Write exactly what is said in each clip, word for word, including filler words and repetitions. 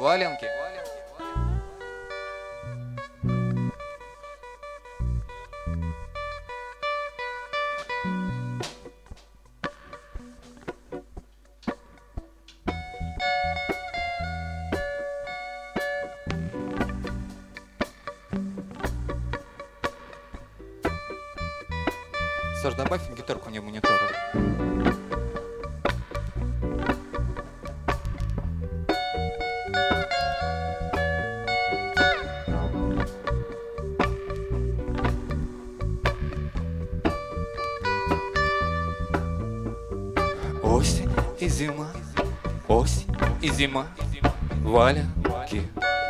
валенки. Саш, добавь гитарку мне в монитор. Осень и зима, осень и зима, валенки.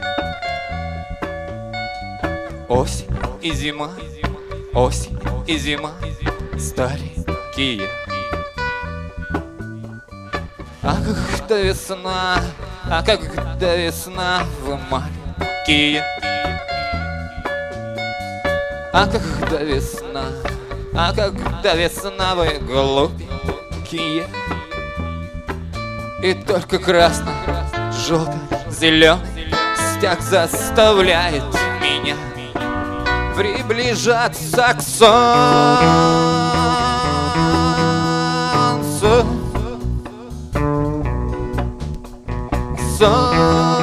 Осень и зима, осень и зима, старенькие. А когда весна, а когда весна, вы маленькие. А когда весна, а когда весна, вы глупенькие. И только красно, желто, зеленый стяг заставляет меня приближаться к солнцу, к солнцу.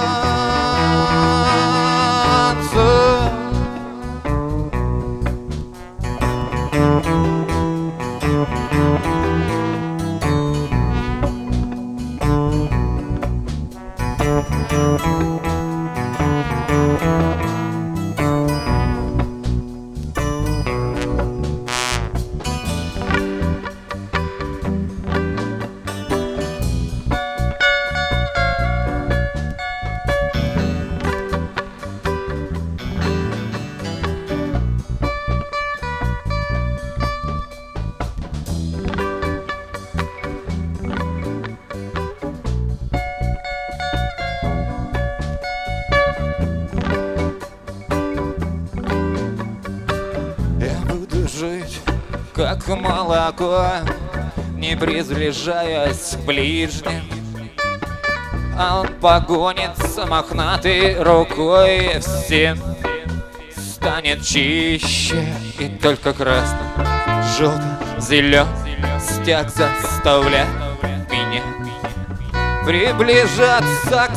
Жить, как молоко, не приближаясь к ближним. А он погонится мохнатой рукой, всем станет чище. И только красно, желто, зеленый стяг заставляет меня приближаться к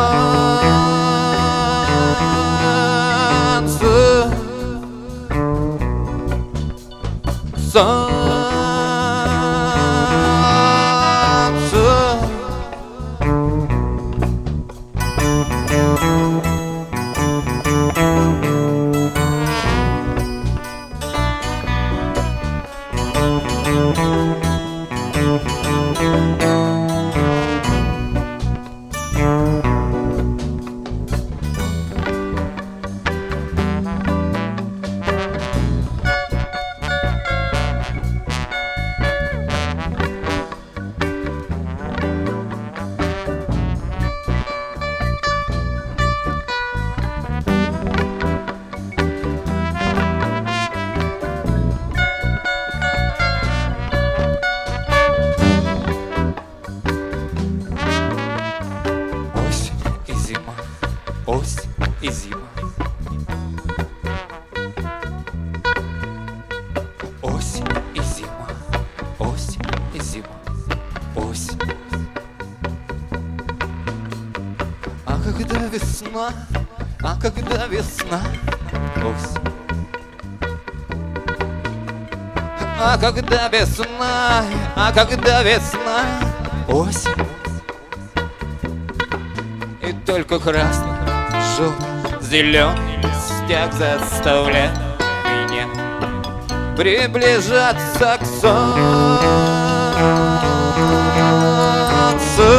солнцу. Солнце. Осень и зима, осень и зима, осень и зима, осень. А когда весна, а когда весна, осень. А когда весна, а когда весна, осень. И только красный, желтый, зеленый стяг заставляет меня приближаться к солнцу,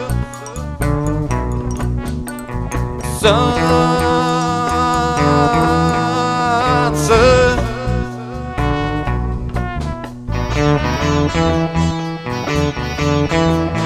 к солнцу.